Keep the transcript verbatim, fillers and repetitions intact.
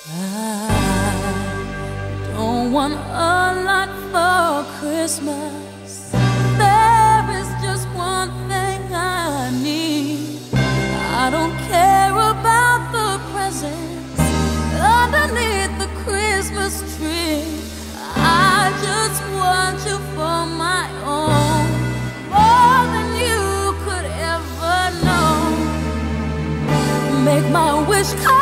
I don't want a lot for Christmas. There is just one thing I need. I don't care about the presents underneath the Christmas tree. I just want you for my own, more than you could ever know. Make my wish come